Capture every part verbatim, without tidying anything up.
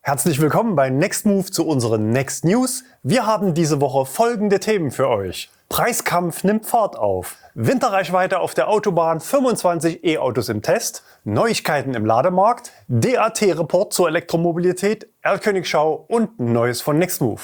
Herzlich willkommen bei Next Move zu unseren Next News. Wir haben diese Woche folgende Themen für euch. Preiskampf nimmt Fahrt auf. Winterreichweite auf der Autobahn, fünfundzwanzig E-Autos im Test. Neuigkeiten im Lademarkt. D A T-Report zur Elektromobilität. Erlkönigschau und Neues von Next Move.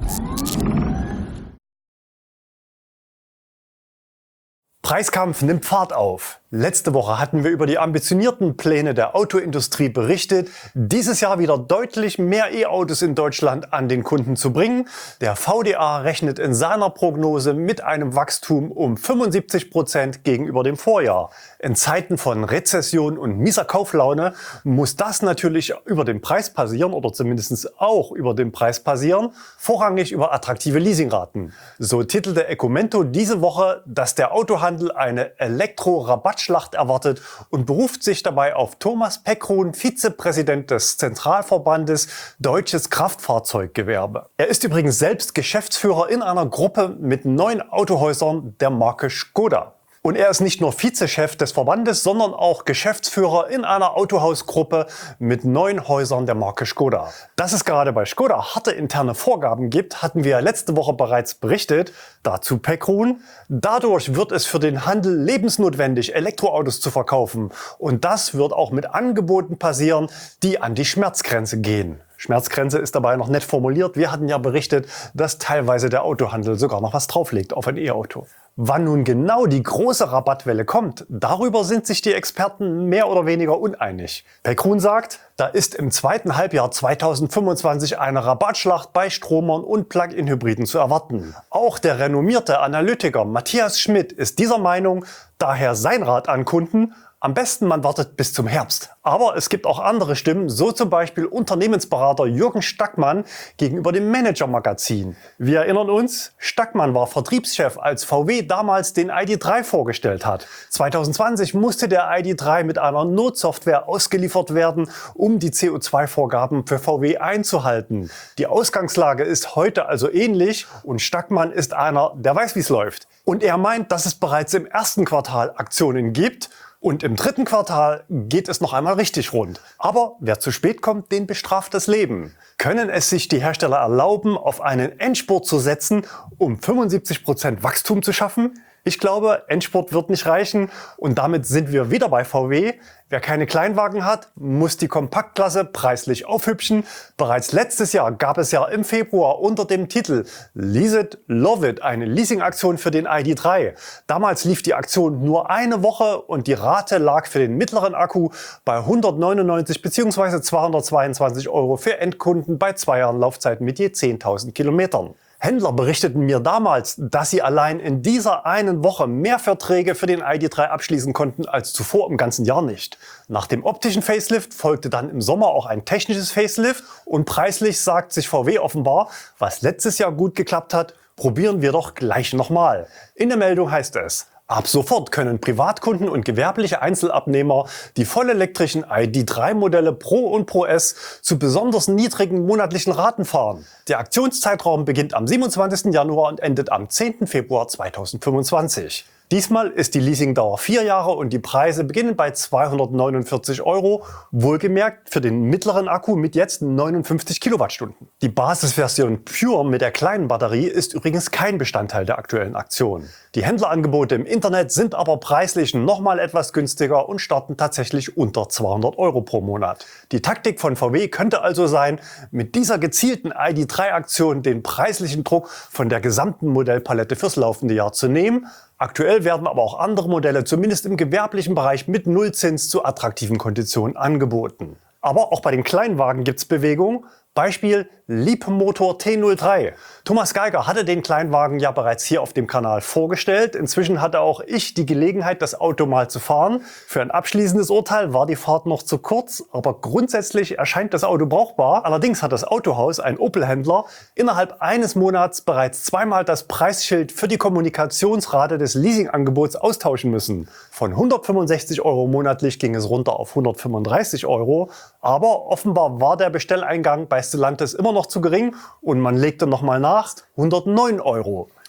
Preiskampf nimmt Fahrt auf. Letzte Woche hatten wir über die ambitionierten Pläne der Autoindustrie berichtet, dieses Jahr wieder deutlich mehr E-Autos in Deutschland an den Kunden zu bringen. Der V D A rechnet in seiner Prognose mit einem Wachstum um fünfundsiebzig Prozent gegenüber dem Vorjahr. In Zeiten von Rezession und mieser Kauflaune muss das natürlich über den Preis passieren oder zumindest auch über den Preis passieren, vorrangig über attraktive Leasingraten. So titelte Ecomento diese Woche, dass der Autohandel eine Elektro-Rabattschlacht erwartet und beruft sich dabei auf Thomas Peckruhn, Vizepräsident des Zentralverbandes Deutsches Kraftfahrzeuggewerbe. Er ist übrigens selbst Geschäftsführer in einer Gruppe mit neun Autohäusern der Marke Škoda. Und er ist nicht nur Vizechef des Verbandes, sondern auch Geschäftsführer in einer Autohausgruppe mit neun Häusern der Marke Škoda. Dass es gerade bei Škoda harte interne Vorgaben gibt, hatten wir letzte Woche bereits berichtet. Dazu Peckruhn. Dadurch wird es für den Handel lebensnotwendig, Elektroautos zu verkaufen. Und das wird auch mit Angeboten passieren, die an die Schmerzgrenze gehen. Schmerzgrenze ist dabei noch nett formuliert. Wir hatten ja berichtet, dass teilweise der Autohandel sogar noch was drauflegt auf ein E-Auto. Wann nun genau die große Rabattwelle kommt, darüber sind sich die Experten mehr oder weniger uneinig. Peckruhn sagt, da ist im zweiten Halbjahr zweitausendfünfundzwanzig eine Rabattschlacht bei Stromern und Plug-in-Hybriden zu erwarten. Auch der renommierte Analytiker Matthias Schmidt ist dieser Meinung, daher sein Rat an Kunden: Am besten man wartet bis zum Herbst. Aber es gibt auch andere Stimmen, so zum Beispiel Unternehmensberater Jürgen Stackmann gegenüber dem Manager-Magazin. Wir erinnern uns, Stackmann war Vertriebschef, als V W damals den I D drei vorgestellt hat. zweitausendzwanzig musste der I D drei mit einer Notsoftware ausgeliefert werden, um die C O zwei Vorgaben für V W einzuhalten. Die Ausgangslage ist heute also ähnlich und Stackmann ist einer, der weiß, wie es läuft. Und er meint, dass es bereits im ersten Quartal Aktionen gibt. Und im dritten Quartal geht es noch einmal richtig rund. Aber wer zu spät kommt, den bestraft das Leben. Können es sich die Hersteller erlauben, auf einen Endspurt zu setzen, um fünfundsiebzig Prozent Wachstum zu schaffen? Ich glaube, Endspurt wird nicht reichen und damit sind wir wieder bei V W. Wer keine Kleinwagen hat, muss die Kompaktklasse preislich aufhübschen. Bereits letztes Jahr gab es ja im Februar unter dem Titel Lease it, Love it eine Leasingaktion für den I D drei. Damals lief die Aktion nur eine Woche und die Rate lag für den mittleren Akku bei hundertneunundneunzig bzw. zweihundertzweiundzwanzig Euro für Endkunden bei zwei Jahren Laufzeit mit je zehntausend Kilometern. Händler berichteten mir damals, dass sie allein in dieser einen Woche mehr Verträge für den I D drei abschließen konnten als zuvor im ganzen Jahr nicht. Nach dem optischen Facelift folgte dann im Sommer auch ein technisches Facelift und preislich sagt sich V W offenbar, was letztes Jahr gut geklappt hat, probieren wir doch gleich nochmal. In der Meldung heißt es: Ab sofort können Privatkunden und gewerbliche Einzelabnehmer die vollelektrischen I D drei Modelle Pro und Pro S zu besonders niedrigen monatlichen Raten fahren. Der Aktionszeitraum beginnt am siebenundzwanzigsten Januar und endet am zehnten Februar zweitausendfünfundzwanzig. Diesmal ist die Leasingdauer vier Jahre und die Preise beginnen bei zweihundertneunundvierzig Euro, wohlgemerkt für den mittleren Akku mit jetzt neunundfünfzig Kilowattstunden. Die Basisversion Pure mit der kleinen Batterie ist übrigens kein Bestandteil der aktuellen Aktion. Die Händlerangebote im Internet sind aber preislich nochmal etwas günstiger und starten tatsächlich unter zweihundert Euro pro Monat. Die Taktik von V W könnte also sein, mit dieser gezielten I D drei Aktion den preislichen Druck von der gesamten Modellpalette fürs laufende Jahr zu nehmen. Aktuell werden aber auch andere Modelle zumindest im gewerblichen Bereich mit Nullzins zu attraktiven Konditionen angeboten. Aber auch bei den Kleinwagen gibt's Bewegung. Beispiel Leapmotor T null drei. Thomas Geiger hatte den Kleinwagen ja bereits hier auf dem Kanal vorgestellt. Inzwischen hatte auch ich die Gelegenheit, das Auto mal zu fahren. Für ein abschließendes Urteil war die Fahrt noch zu kurz, aber grundsätzlich erscheint das Auto brauchbar. Allerdings hat das Autohaus, ein Opel-Händler, innerhalb eines Monats bereits zweimal das Preisschild für die Kommunikationsrate des Leasingangebots austauschen müssen. Von hundertfünfundsechzig Euro monatlich ging es runter auf hundertfünfunddreißig Euro. Aber offenbar war der Bestelleingang bei Stellantis immer noch zu gering und man legte nochmal nach, hundertneun Euro.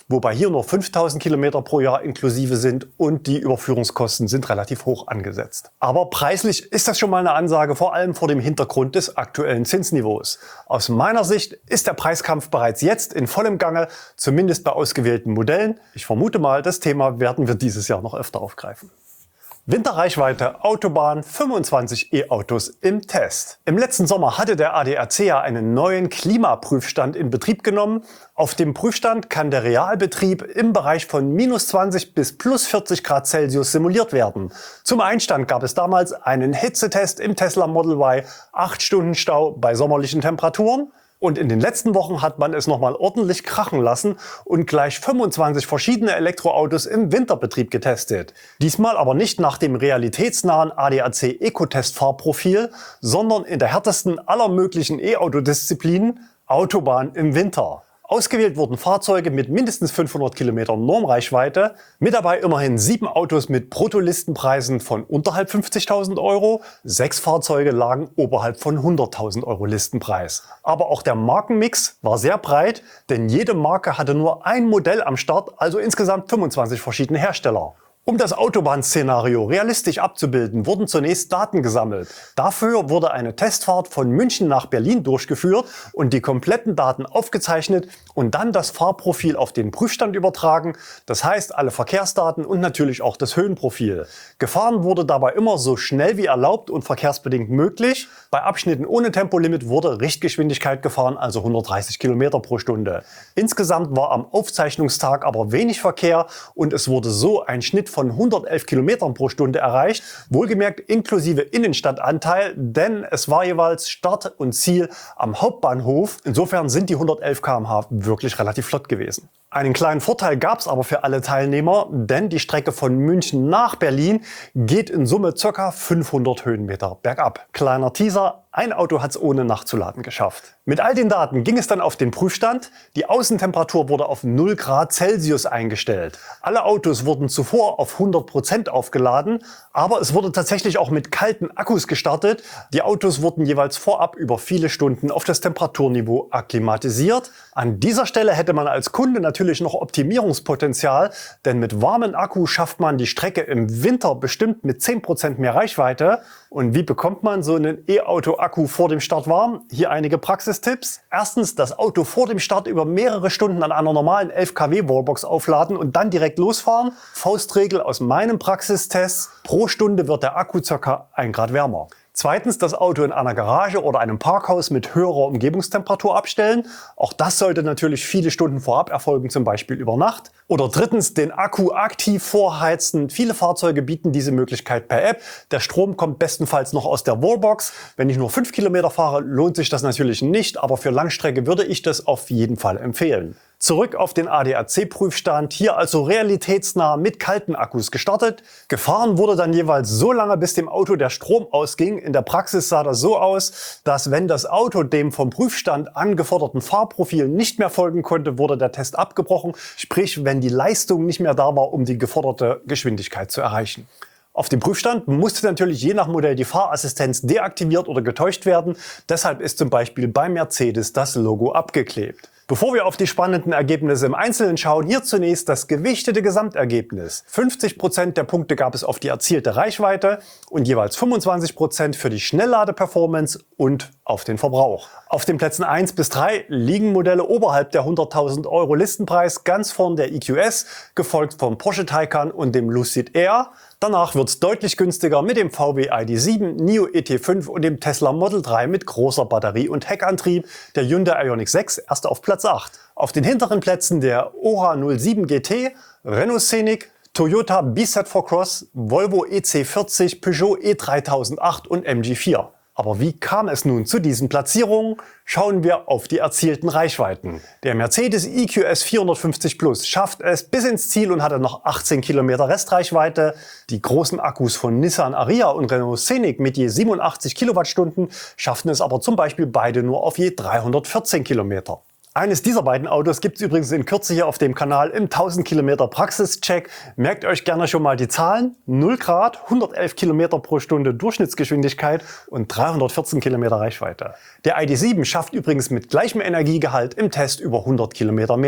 wobei hier nur fünftausend Kilometer pro Jahr inklusive sind und die Überführungskosten sind relativ hoch angesetzt. Aber preislich ist das schon mal eine Ansage, vor allem vor dem Hintergrund des aktuellen Zinsniveaus. Aus meiner Sicht ist der Preiskampf bereits jetzt in vollem Gange, zumindest bei ausgewählten Modellen. Ich vermute mal, das Thema werden wir dieses Jahr noch öfter aufgreifen. Winterreichweite Autobahn, fünfundzwanzig E-Autos im Test. Im letzten Sommer hatte der A D A C ja einen neuen Klimaprüfstand in Betrieb genommen. Auf dem Prüfstand kann der Realbetrieb im Bereich von minus zwanzig bis plus vierzig Grad Celsius simuliert werden. Zum Einstand gab es damals einen Hitzetest im Tesla Model Y, acht Stunden Stau bei sommerlichen Temperaturen. Und in den letzten Wochen hat man es nochmal ordentlich krachen lassen und gleich fünfundzwanzig verschiedene Elektroautos im Winterbetrieb getestet. Diesmal aber nicht nach dem realitätsnahen A D A C Ecotest-Fahrprofil, sondern in der härtesten aller möglichen E-Auto-Disziplinen, Autobahn im Winter. Ausgewählt wurden Fahrzeuge mit mindestens fünfhundert Kilometern Normreichweite, mit dabei immerhin sieben Autos mit Bruttolistenpreisen von unterhalb fünfzigtausend Euro, sechs Fahrzeuge lagen oberhalb von hunderttausend Euro Listenpreis. Aber auch der Markenmix war sehr breit, denn jede Marke hatte nur ein Modell am Start, also insgesamt fünfundzwanzig verschiedene Hersteller. Um das Autobahnszenario realistisch abzubilden, wurden zunächst Daten gesammelt. Dafür wurde eine Testfahrt von München nach Berlin durchgeführt und die kompletten Daten aufgezeichnet und dann das Fahrprofil auf den Prüfstand übertragen. Das heißt, alle Verkehrsdaten und natürlich auch das Höhenprofil. Gefahren wurde dabei immer so schnell wie erlaubt und verkehrsbedingt möglich. Bei Abschnitten ohne Tempolimit wurde Richtgeschwindigkeit gefahren, also hundertdreißig Kilometer pro Stunde. Insgesamt war am Aufzeichnungstag aber wenig Verkehr und es wurde so ein Schnitt von hundertelf Kilometern pro Stunde erreicht, wohlgemerkt inklusive Innenstadtanteil, denn es war jeweils Start und Ziel am Hauptbahnhof. Insofern sind die hundertelf Kilometer pro Stunde wirklich relativ flott gewesen. Einen kleinen Vorteil gab es aber für alle Teilnehmer, denn die Strecke von München nach Berlin geht in Summe ca. fünfhundert Höhenmeter bergab. Kleiner Teaser, ein Auto hat es ohne nachzuladen geschafft. Mit all den Daten ging es dann auf den Prüfstand. Die Außentemperatur wurde auf null Grad Celsius eingestellt. Alle Autos wurden zuvor auf hundert Prozent aufgeladen, aber es wurde tatsächlich auch mit kalten Akkus gestartet. Die Autos wurden jeweils vorab über viele Stunden auf das Temperaturniveau akklimatisiert. An dieser Stelle hätte man als Kunde natürlich noch Optimierungspotenzial, denn mit warmen Akku schafft man die Strecke im Winter bestimmt mit zehn Prozent mehr Reichweite. Und wie bekommt man so einen E-Auto-Akku vor dem Start warm? Hier einige Praxistipps. Erstens, das Auto vor dem Start über mehrere Stunden an einer normalen elf Kilowatt Wallbox aufladen und dann direkt losfahren. Faustregel aus meinem Praxistest: Pro Stunde wird der Akku ca. ein Grad wärmer. Zweitens, das Auto in einer Garage oder einem Parkhaus mit höherer Umgebungstemperatur abstellen. Auch das sollte natürlich viele Stunden vorab erfolgen, zum Beispiel über Nacht. Oder drittens, den Akku aktiv vorheizen. Viele Fahrzeuge bieten diese Möglichkeit per App. Der Strom kommt bestenfalls noch aus der Wallbox. Wenn ich nur fünf Kilometer fahre, lohnt sich das natürlich nicht, aber für Langstrecke würde ich das auf jeden Fall empfehlen. Zurück auf den A D A C-Prüfstand, hier also realitätsnah mit kalten Akkus gestartet. Gefahren wurde dann jeweils so lange, bis dem Auto der Strom ausging. In der Praxis sah das so aus, dass wenn das Auto dem vom Prüfstand angeforderten Fahrprofil nicht mehr folgen konnte, wurde der Test abgebrochen. Sprich, wenn die Leistung nicht mehr da war, um die geforderte Geschwindigkeit zu erreichen. Auf dem Prüfstand musste natürlich je nach Modell die Fahrassistenz deaktiviert oder getäuscht werden. Deshalb ist zum Beispiel bei Mercedes das Logo abgeklebt. Bevor wir auf die spannenden Ergebnisse im Einzelnen schauen, hier zunächst das gewichtete Gesamtergebnis. fünfzig Prozent der Punkte gab es auf die erzielte Reichweite und jeweils fünfundzwanzig Prozent für die Schnellladeperformance und auf den Verbrauch. Auf den Plätzen eins bis drei liegen Modelle oberhalb der hunderttausend Euro Listenpreis, ganz vorn der E Q S, gefolgt vom Porsche Taycan und dem Lucid Air. Danach wird es deutlich günstiger mit dem V W I D sieben, NIO E T fünf und dem Tesla Model drei mit großer Batterie und Heckantrieb, der Hyundai Ioniq sechs erst auf Platz acht. Auf den hinteren Plätzen der Ora null sieben G T, Renault Scenic, Toyota B Z vier Cross, Volvo E C vierzig, Peugeot E dreitausendacht und M G vier. Aber wie kam es nun zu diesen Platzierungen? Schauen wir auf die erzielten Reichweiten. Der Mercedes E Q S vierhundertfünfzig Plus schafft es bis ins Ziel und hatte noch achtzehn Kilometer Restreichweite. Die großen Akkus von Nissan Ariya und Renault Scenic mit je siebenundachtzig Kilowattstunden schafften es aber zum Beispiel beide nur auf je dreihundertvierzehn Kilometer. Eines dieser beiden Autos gibt es übrigens in Kürze hier auf dem Kanal im tausend Kilometer Praxischeck. Merkt euch gerne schon mal die Zahlen. null Grad, hundertelf Kilometer pro Stunde Durchschnittsgeschwindigkeit und dreihundertvierzehn Kilometer Reichweite. Der I D sieben schafft übrigens mit gleichem Energiegehalt im Test über hundert Kilometer mehr.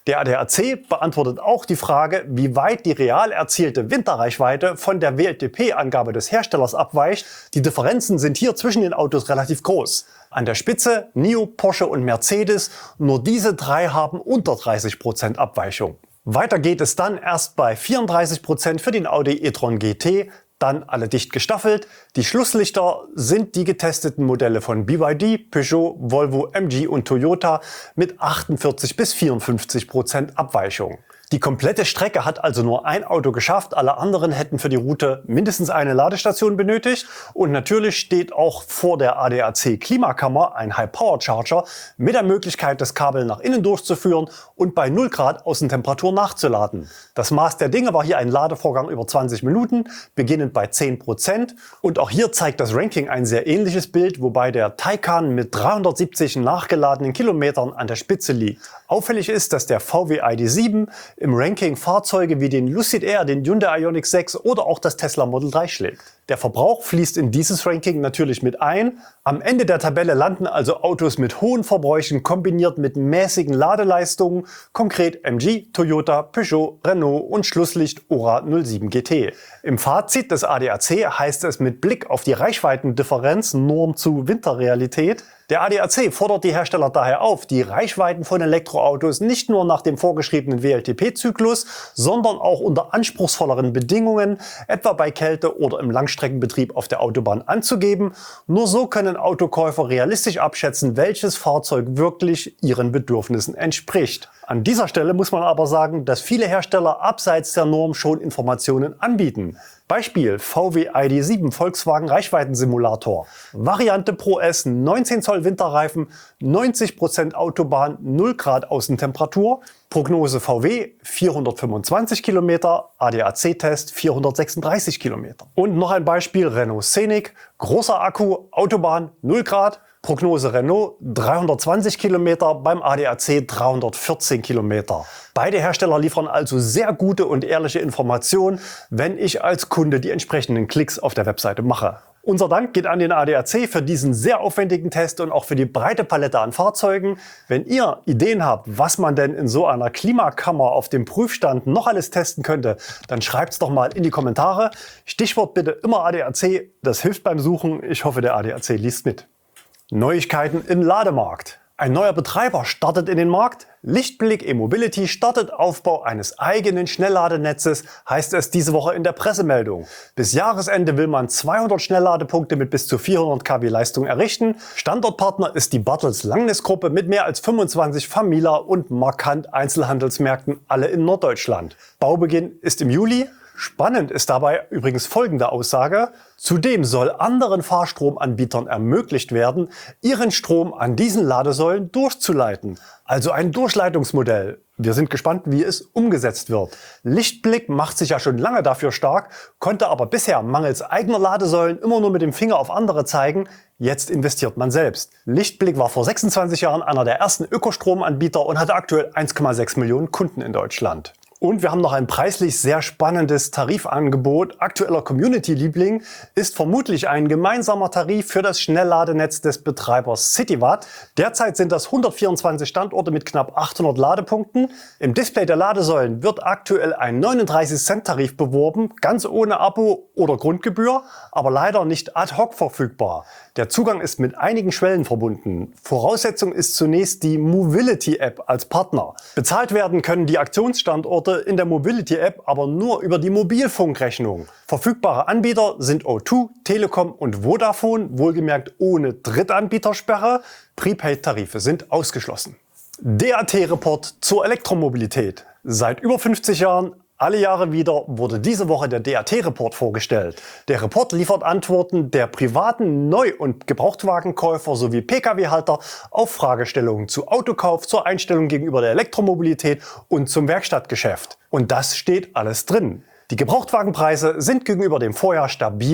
Der A D A C beantwortet auch die Frage, wie weit die real erzielte Winterreichweite von der W L T P-Angabe des Herstellers abweicht. Die Differenzen sind hier zwischen den Autos relativ groß. An der Spitze N I O, Porsche und Mercedes. Nur diese drei haben unter dreißig Prozent Abweichung. Weiter geht es dann erst bei vierunddreißig Prozent für den Audi e-tron G T. Dann alle dicht gestaffelt. Die Schlusslichter sind die getesteten Modelle von B Y D, Peugeot, Volvo, M G und Toyota mit achtundvierzig bis vierundfünfzig Prozent Abweichung. Die komplette Strecke hat also nur ein Auto geschafft, alle anderen hätten für die Route mindestens eine Ladestation benötigt. Und natürlich steht auch vor der A D A C Klimakammer ein High-Power-Charger mit der Möglichkeit, das Kabel nach innen durchzuführen und bei null Grad Außentemperatur nachzuladen. Das Maß der Dinge war hier ein Ladevorgang über zwanzig Minuten, beginnend bei zehn Prozent. Und auch hier zeigt das Ranking ein sehr ähnliches Bild, wobei der Taycan mit dreihundertsiebzig nachgeladenen Kilometern an der Spitze liegt. Auffällig ist, dass der V W I D sieben im Ranking Fahrzeuge wie den Lucid Air, den Hyundai Ioniq sechs oder auch das Tesla Model drei schlägt. Der Verbrauch fließt in dieses Ranking natürlich mit ein. Am Ende der Tabelle landen also Autos mit hohen Verbräuchen kombiniert mit mäßigen Ladeleistungen, konkret M G, Toyota, Peugeot, Renault und Schlusslicht Ora null sieben G T. Im Fazit des A D A C heißt es mit Blick auf die Reichweitendifferenz Norm zu Winterrealität: Der A D A C fordert die Hersteller daher auf, die Reichweiten von Elektroautos nicht nur nach dem vorgeschriebenen W L T P-Zyklus, sondern auch unter anspruchsvolleren Bedingungen, etwa bei Kälte oder im Langstreckenbetrieb auf der Autobahn, anzugeben. Nur so können Autokäufer realistisch abschätzen, welches Fahrzeug wirklich ihren Bedürfnissen entspricht. An dieser Stelle muss man aber sagen, dass viele Hersteller abseits der Norm schon Informationen anbieten. Beispiel V W I D sieben Volkswagen Reichweitensimulator. Variante Pro S, neunzehn Zoll Winterreifen, neunzig Prozent Autobahn, null Grad Außentemperatur. Prognose V W vierhundertfünfundzwanzig Kilometer, A D A C-Test vierhundertsechsunddreißig Kilometer. Und noch ein Beispiel Renault Scenic, großer Akku, Autobahn, null Grad. Prognose Renault dreihundertzwanzig Kilometer, beim A D A C dreihundertvierzehn Kilometer. Beide Hersteller liefern also sehr gute und ehrliche Informationen, wenn ich als Kunde die entsprechenden Klicks auf der Webseite mache. Unser Dank geht an den A D A C für diesen sehr aufwendigen Test und auch für die breite Palette an Fahrzeugen. Wenn ihr Ideen habt, was man denn in so einer Klimakammer auf dem Prüfstand noch alles testen könnte, dann schreibt's doch mal in die Kommentare. Stichwort bitte immer A D A C, das hilft beim Suchen. Ich hoffe, der A D A C liest mit. Neuigkeiten im Lademarkt. Ein neuer Betreiber startet in den Markt. Lichtblick E-Mobility startet Aufbau eines eigenen Schnellladenetzes, heißt es diese Woche in der Pressemeldung. Bis Jahresende will man zweihundert Schnellladepunkte mit bis zu vierhundert Kilowatt Leistung errichten. Standortpartner ist die Bartels-Langness-Gruppe mit mehr als fünfundzwanzig Famila- und Markant Einzelhandelsmärkten, alle in Norddeutschland. Baubeginn ist im Juli. Spannend ist dabei übrigens folgende Aussage: Zudem soll anderen Fahrstromanbietern ermöglicht werden, ihren Strom an diesen Ladesäulen durchzuleiten. Also ein Durchleitungsmodell. Wir sind gespannt, wie es umgesetzt wird. Lichtblick macht sich ja schon lange dafür stark, konnte aber bisher mangels eigener Ladesäulen immer nur mit dem Finger auf andere zeigen. Jetzt investiert man selbst. Lichtblick war vor sechsundzwanzig Jahren einer der ersten Ökostromanbieter und hatte aktuell eins Komma sechs Millionen Kunden in Deutschland. Und wir haben noch ein preislich sehr spannendes Tarifangebot. Aktueller Community-Liebling ist vermutlich ein gemeinsamer Tarif für das Schnellladenetz des Betreibers CityWatt. Derzeit sind das hundertvierundzwanzig Standorte mit knapp achthundert Ladepunkten. Im Display der Ladesäulen wird aktuell ein neununddreißig Cent Tarif beworben, ganz ohne Abo oder Grundgebühr, aber leider nicht ad hoc verfügbar. Der Zugang ist mit einigen Schwellen verbunden. Voraussetzung ist zunächst die Mobility-App als Partner. Bezahlt werden können die Aktionsstandorte in der Mobility-App aber nur über die Mobilfunkrechnung. Verfügbare Anbieter sind O zwei, Telekom und Vodafone, wohlgemerkt ohne Drittanbietersperre. Prepaid-Tarife sind ausgeschlossen. D A T-Report zur Elektromobilität. Seit über fünfzig Jahren, alle Jahre wieder, wurde diese Woche der D A T-Report vorgestellt. Der Report liefert Antworten der privaten Neu- und Gebrauchtwagenkäufer sowie Pkw-Halter auf Fragestellungen zu Autokauf, zur Einstellung gegenüber der Elektromobilität und zum Werkstattgeschäft. Und das steht alles drin. Die Gebrauchtwagenpreise sind gegenüber dem Vorjahr stabil.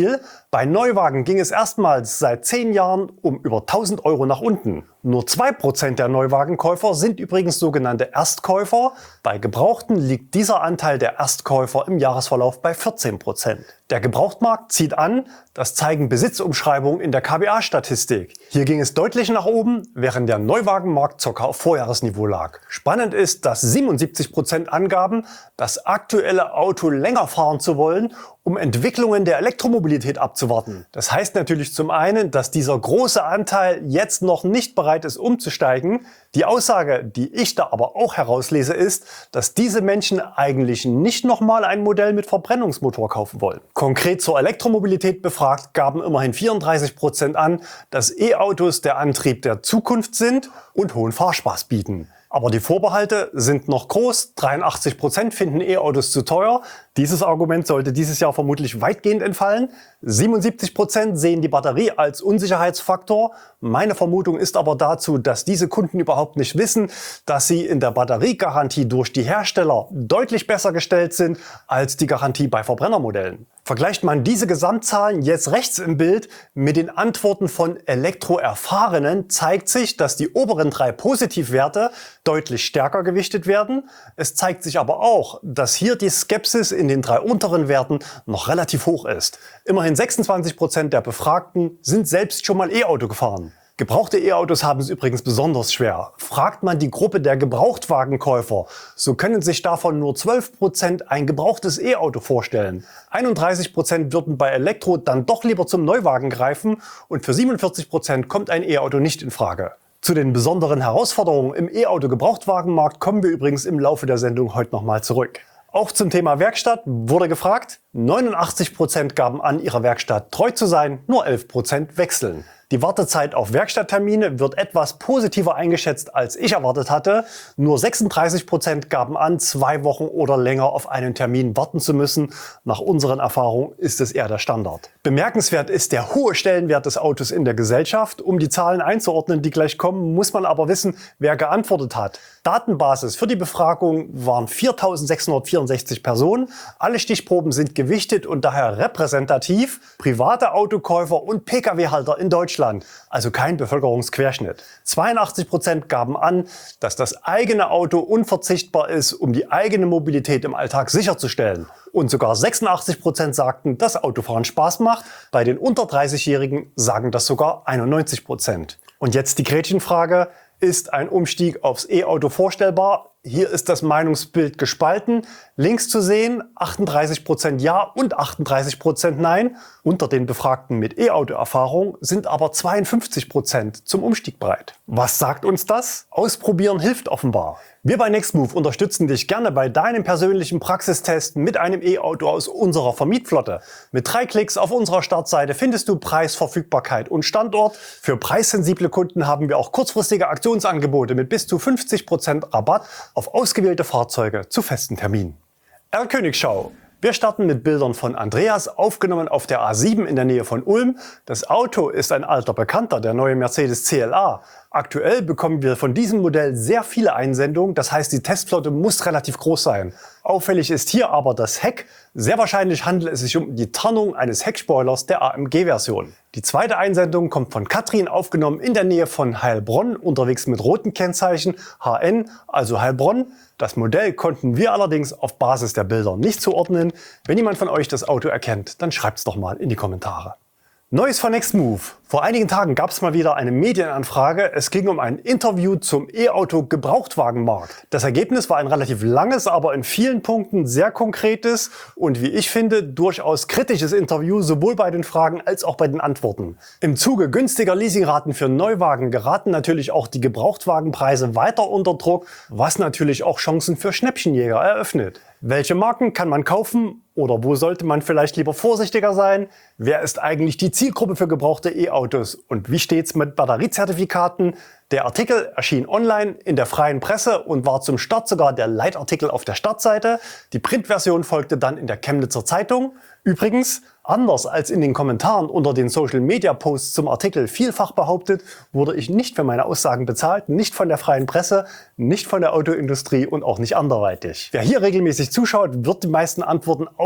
Bei Neuwagen ging es erstmals seit zehn Jahren um über tausend Euro nach unten. Nur zwei Prozent der Neuwagenkäufer sind übrigens sogenannte Erstkäufer. Bei Gebrauchten liegt dieser Anteil der Erstkäufer im Jahresverlauf bei vierzehn Prozent. Der Gebrauchtmarkt zieht an, das zeigen Besitzumschreibungen in der K B A-Statistik. Hier ging es deutlich nach oben, während der Neuwagenmarkt ca. auf Vorjahresniveau lag. Spannend ist, dass siebenundsiebzig Prozent angaben, das aktuelle Auto länger fahren zu wollen, um Entwicklungen der Elektromobilität abzuwarten. Das heißt natürlich zum einen, dass dieser große Anteil jetzt noch nicht bereit ist, umzusteigen. Die Aussage, die ich da aber auch herauslese, ist, dass diese Menschen eigentlich nicht nochmal ein Modell mit Verbrennungsmotor kaufen wollen. Konkret zur Elektromobilität befragt, gaben immerhin vierunddreißig Prozent an, dass E-Autos der Antrieb der Zukunft sind und hohen Fahrspaß bieten. Aber die Vorbehalte sind noch groß. dreiundachtzig Prozent finden E-Autos zu teuer. Dieses Argument sollte dieses Jahr vermutlich weitgehend entfallen. siebenundsiebzig Prozent sehen die Batterie als Unsicherheitsfaktor. Meine Vermutung ist aber dazu, dass diese Kunden überhaupt nicht wissen, dass sie in der Batteriegarantie durch die Hersteller deutlich besser gestellt sind als die Garantie bei Verbrennermodellen. Vergleicht man diese Gesamtzahlen jetzt rechts im Bild mit den Antworten von Elektroerfahrenen, zeigt sich, dass die oberen drei Positivwerte deutlich stärker gewichtet werden. Es zeigt sich aber auch, dass hier die Skepsis in den drei unteren Werten noch relativ hoch ist. Immerhin sechsundzwanzig Prozent der Befragten sind selbst schon mal E-Auto gefahren. Gebrauchte E-Autos haben es übrigens besonders schwer. Fragt man die Gruppe der Gebrauchtwagenkäufer, so können sich davon nur zwölf Prozent ein gebrauchtes E-Auto vorstellen. einunddreißig Prozent würden bei Elektro dann doch lieber zum Neuwagen greifen und für siebenundvierzig Prozent kommt ein E-Auto nicht in Frage. Zu den besonderen Herausforderungen im E-Auto-Gebrauchtwagenmarkt kommen wir übrigens im Laufe der Sendung heute nochmal zurück. Auch zum Thema Werkstatt wurde gefragt. neunundachtzig Prozent gaben an, ihrer Werkstatt treu zu sein, nur elf Prozent wechseln. Die Wartezeit auf Werkstatttermine wird etwas positiver eingeschätzt, als ich erwartet hatte. Nur sechsunddreißig Prozent gaben an, zwei Wochen oder länger auf einen Termin warten zu müssen. Nach unseren Erfahrungen ist es eher der Standard. Bemerkenswert ist der hohe Stellenwert des Autos in der Gesellschaft. Um die Zahlen einzuordnen, die gleich kommen, muss man aber wissen, wer geantwortet hat. Datenbasis für die Befragung waren viertausendsechshundertvierundsechzig Personen. Alle Stichproben sind gewichtet und daher repräsentativ. Private Autokäufer und Pkw-Halter in Deutschland. Also kein Bevölkerungsquerschnitt. zweiundachtzig Prozent gaben an, dass das eigene Auto unverzichtbar ist, um die eigene Mobilität im Alltag sicherzustellen. Und sogar sechsundachtzig Prozent sagten, dass Autofahren Spaß macht. Bei den unter dreißigjährigen sagen das sogar einundneunzig Prozent. Und jetzt die Gretchenfrage. Ist ein Umstieg aufs E-Auto vorstellbar? Hier ist das Meinungsbild gespalten. Links zu sehen, achtunddreißig Prozent Ja und achtunddreißig Prozent Nein. Unter den Befragten mit E-Auto-Erfahrung sind aber zweiundfünfzig Prozent zum Umstieg bereit. Was sagt uns das? Ausprobieren hilft offenbar. Wir bei Nextmove unterstützen dich gerne bei deinem persönlichen Praxistest mit einem E-Auto aus unserer Vermietflotte. Mit drei Klicks auf unserer Startseite findest du Preis, Verfügbarkeit und Standort. Für preissensible Kunden haben wir auch kurzfristige Aktionsangebote mit bis zu fünfzig Prozent Rabatt auf ausgewählte Fahrzeuge zu festen Terminen. R-Königschau. Wir starten mit Bildern von Andreas, aufgenommen auf der A sieben in der Nähe von Ulm. Das Auto ist ein alter Bekannter, der neue Mercedes C L A. Aktuell bekommen wir von diesem Modell sehr viele Einsendungen, das heißt, die Testflotte muss relativ groß sein. Auffällig ist hier aber das Heck. Sehr wahrscheinlich handelt es sich um die Tarnung eines Heckspoilers der A M G-Version. Die zweite Einsendung kommt von Katrin, aufgenommen in der Nähe von Heilbronn, unterwegs mit roten Kennzeichen H N, also Heilbronn. Das Modell konnten wir allerdings auf Basis der Bilder nicht zuordnen. Wenn jemand von euch das Auto erkennt, dann schreibt's doch mal in die Kommentare. Neues von Nextmove. Vor einigen Tagen gab es mal wieder eine Medienanfrage. Es ging um ein Interview zum E-Auto-Gebrauchtwagenmarkt. Das Ergebnis war ein relativ langes, aber in vielen Punkten sehr konkretes und wie ich finde, durchaus kritisches Interview, sowohl bei den Fragen als auch bei den Antworten. Im Zuge günstiger Leasingraten für Neuwagen geraten natürlich auch die Gebrauchtwagenpreise weiter unter Druck, was natürlich auch Chancen für Schnäppchenjäger eröffnet. Welche Marken kann man kaufen oder wo sollte man vielleicht lieber vorsichtiger sein? Wer ist eigentlich die Zielgruppe für gebrauchte E-Autos und wie steht's mit Batteriezertifikaten? Der Artikel erschien online in der freien Presse und war zum Start sogar der Leitartikel auf der Startseite. Die Printversion folgte dann in der Chemnitzer Zeitung. Übrigens, anders als in den Kommentaren unter den Social-Media-Posts zum Artikel vielfach behauptet, wurde ich nicht für meine Aussagen bezahlt, nicht von der freien Presse, nicht von der Autoindustrie und auch nicht anderweitig. Wer hier regelmäßig zuschaut, wird die meisten Antworten auf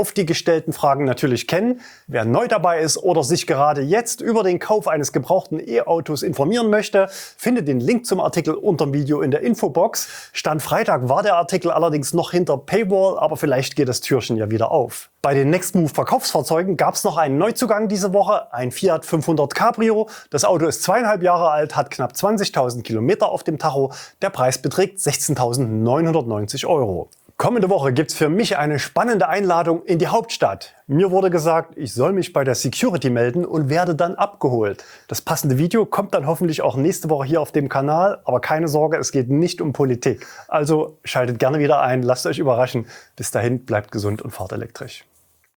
auf die gestellten Fragen natürlich kennen. Wer neu dabei ist oder sich gerade jetzt über den Kauf eines gebrauchten E-Autos informieren möchte, findet den Link zum Artikel unter dem Video in der Infobox. Stand Freitag war der Artikel allerdings noch hinter Paywall, aber vielleicht geht das Türchen ja wieder auf. Bei den Nextmove Verkaufsfahrzeugen gab es noch einen Neuzugang diese Woche, ein Fiat fünfhundert Cabrio. Das Auto ist zweieinhalb Jahre alt, hat knapp zwanzigtausend Kilometer auf dem Tacho. Der Preis beträgt sechzehntausendneunhundertneunzig Euro. Kommende Woche gibt's für mich eine spannende Einladung in die Hauptstadt. Mir wurde gesagt, ich soll mich bei der Security melden und werde dann abgeholt. Das passende Video kommt dann hoffentlich auch nächste Woche hier auf dem Kanal, aber keine Sorge, es geht nicht um Politik. Also schaltet gerne wieder ein, lasst euch überraschen. Bis dahin, bleibt gesund und fahrt elektrisch.